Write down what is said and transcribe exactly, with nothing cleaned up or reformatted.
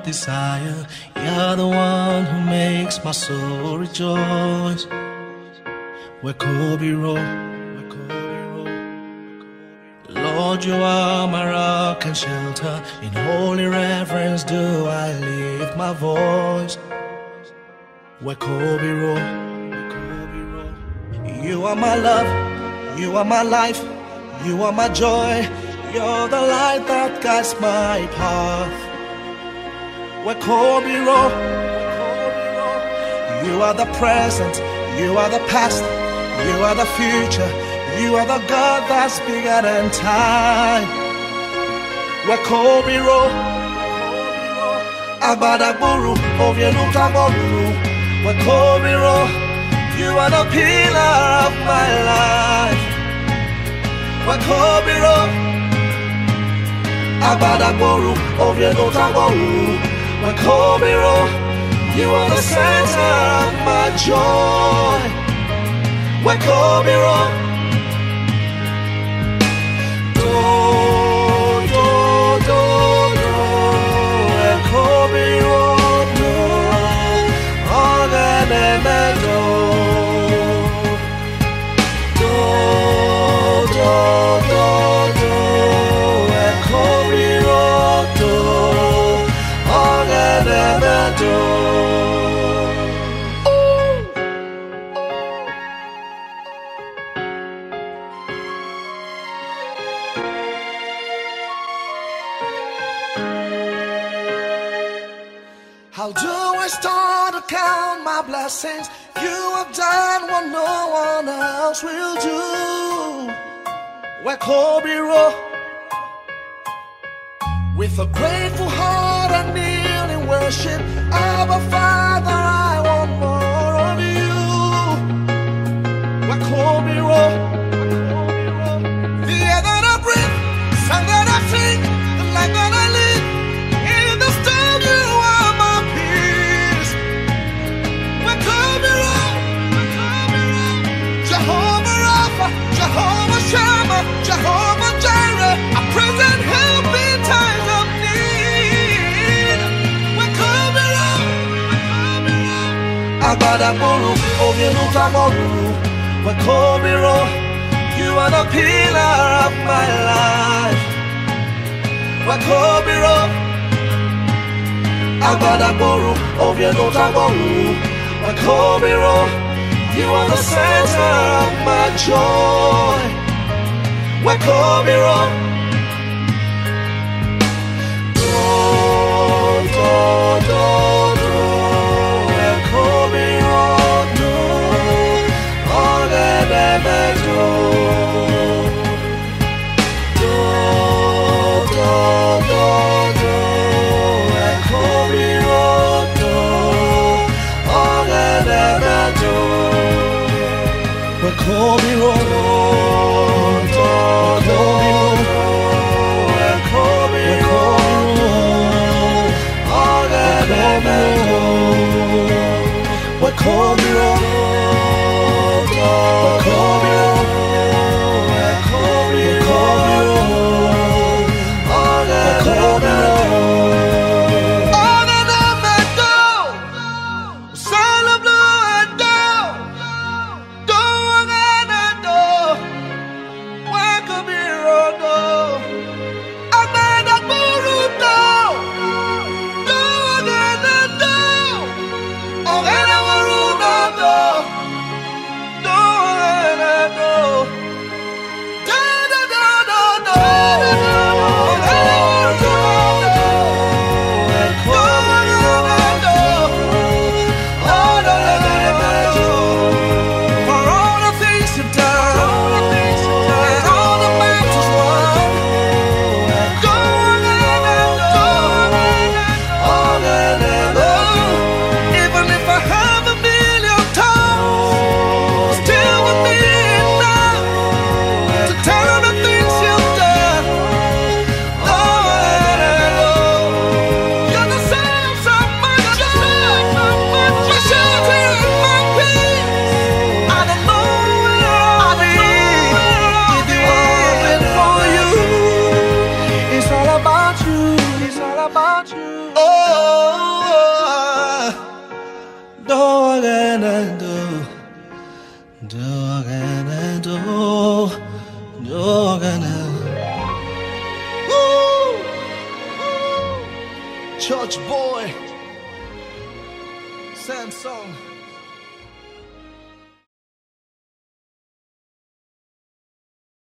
desire. You're the one who makes my soul rejoice. Where Kobe roll, Lord, you are my rock and shelter. In holy reverence do I lift my voice. Where Kobe roll, you are my love, you are my life, you are my joy. You're the light that guides my path. Where Kobe roll, you are the present, you are the past, you are the future. You are the God that's bigger than time. Where Kobe roll, Agbadagburu, Ovienutaboru. Where Kobe roll, you are the pillar of my life. Where Kobe roll, Agbadagburu, Ovienutaboru. Where Kobe roll, you are the center of my joy. Where Kobe roll, how do I start to count my blessings? You have done what no one else will do. Where Kobe roll, with a grateful heart and kneel in worship. Abba Father, I want more of you. Where Kobe roll, the air that I breathe, song that I sing, the life that I live. In the storm, you are my peace. Where Kobe roll, Jehovah Rapha, Jehovah Shammah, Jehovah Jireh, a present help in times of need. Where Kobe roll, Agbadagburu, Ovienutaboru. Where Kobe roll, you are the pillar of my life. Where Kobe roll, Agbadagburu, Ovienutaboru. Where Kobe roll, you are the center of my joy. Where Kobe roll, do, do, do, do. Where Kobe roll, do, all that ever do. Do, do, do, do. Where Kobe roll, do, all that ever do. Where Kobe roll, do, Kobe roll, where Kobe roll, all that ever do. Where Kobe roll, do, Kobe roll, where Kobe roll, all that ever do. All that ever do, Son of Blue and do, do again and do. Where Kobe roll, do, Agbadagburu do, do again and do. Ogenawaru do, do, do again and do. Do, do, do, do, do. Ogenawaru do, do, where Kobe roll, do, all that ever do. For all the things you've done, and all the battles won, go again and do, all that ever do. Even if I have a million tongues, still wouldn't be enough to tell all the things you've done. All that ever do. You're the source of my joy, my shelter and my peace. I don't know where I'll be if it wasn't for you. It's all about you. It's all about you. Oh, do again and do, do again and do, do again and Woo! Church boy, same song.